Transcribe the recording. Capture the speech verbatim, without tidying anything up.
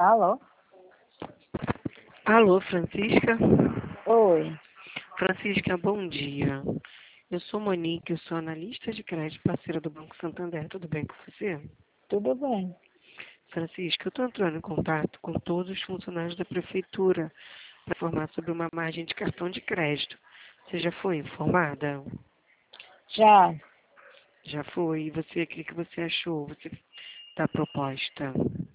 Alô? Alô, Francisca? Oi, Francisca, bom dia. Eu sou Monique, eu sou analista de crédito parceira do Banco Santander. Tudo bem com você? tudo bem? Francisca, eu estou entrando em contato com todos os funcionários da prefeitura para informar sobre uma margem de cartão de crédito. Você já foi informada? Já, Já foi. E você, o que que você achou você, da proposta?